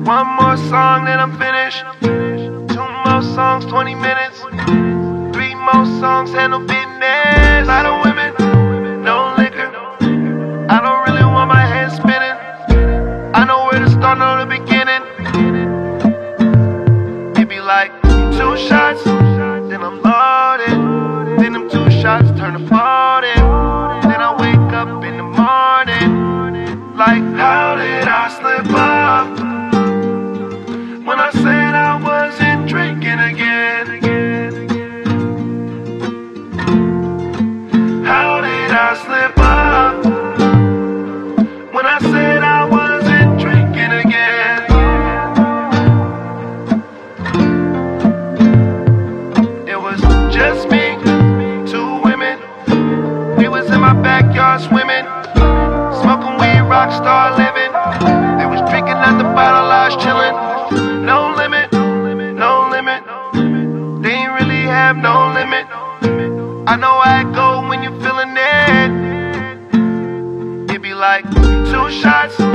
One more song, then I'm finished. Two more songs, 20 minutes. Three more songs, handle business. Lot of women, no liquor. I don't really want my head spinning. I know where to start, know the beginning. Maybe like 2 shots, then I'm loaded. Then them 2 shots turn to 40. Then I wake up in the morning. Like, how did I slip up when I said I wasn't drinking again? How did I slip up when I said I wasn't drinking again? It was just me, 2 women. We was in my backyard swimming, smoking weed, rock star living. They was drinking at the bottle, I was chilling. No limit, no limit. They ain't really have no limit. I know how it go when you feeling it. It be like 2 shots.